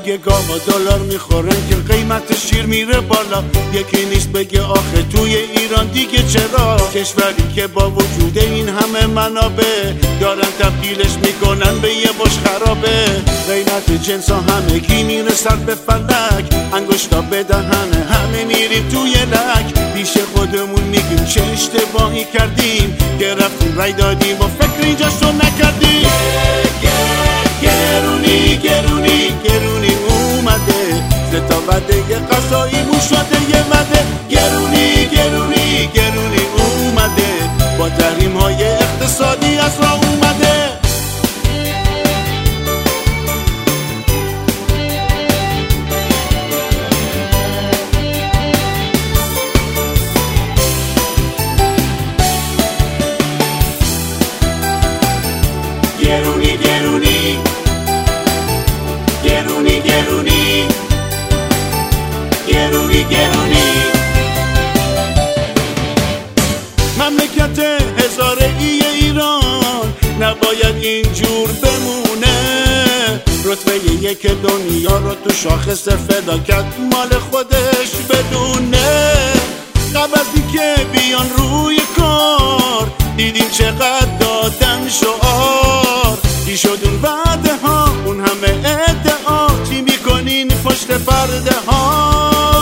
مگه گاوا دلار میخورن که قیمت شیر میره بالا؟ یکی نیست بگه آخه توی ایران دیگه چرا کشوری که با وجود این همه منابع دارن تبدیلش میکنن به یه بش خرابه. قیمت جنس ها همگی میرسن به فلک، انگشتا به دهنه همه میریم توی لک. پیش خودمون میگیم چه اشتباهی کردیم که رفتیم رای دادیم و فکر اینجاشو نکردیم. گرونی گرونی گرونی اومده، ستا وعده غذایی مو شده یه وعده. گرونی گرونی گرونی اومده، با تحریم های اقتصادی از راه اومده. گرونی گرونی گرونی گرونی گرونی گرونی. مملکت هزاره ای ایران نباید اینجور بمونه. رتبه یک دنیا رو تو شاخص فلاکت مال خودش بدونه. قبل از اینکه بیان روی کار دیدیم چقدر دادن شعار. چی شد اون وعده ها، اون همه ادعا، چی میکنین پشت پرده ها؟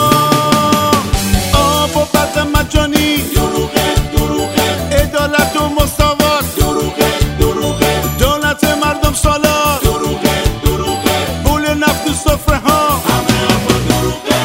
آب و برق مجانی دروغه دروغه، عدالت و مساوات دروغه دروغه، دولت مردم سالار دروغه دروغه، پول نفت و سفره ها همه حرفا دروغه.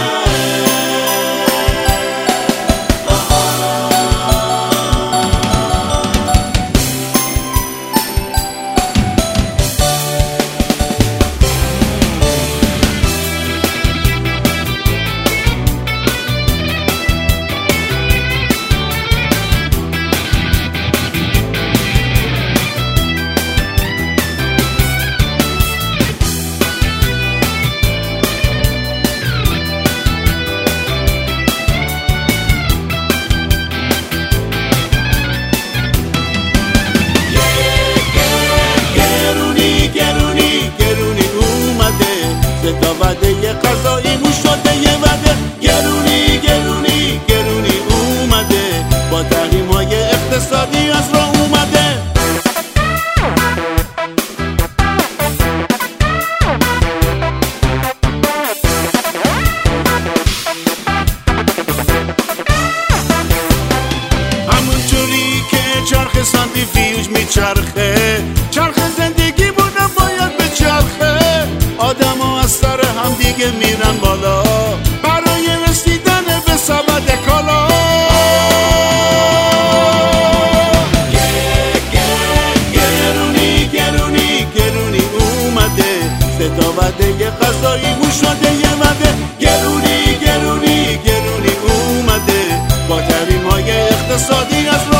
ستا وعده غذایی مو شده یه وعده. گرونی گرونی گرونی اومده، با تحریم های اقتصادی از راه اومده. همونجوری که چرخ سانتریفیوژ میچرخه، چرخ زندگی بودم باید بچرخه. آدم ها از سر هم دیگه میرن بالا برای رسیدن به سبد کالا. گرونی گرونی گرونی اومده، ستا وعده غذایی مو شده یه وعده. گرونی گرونی گرونی اومده، با تحریم های اقتصادی از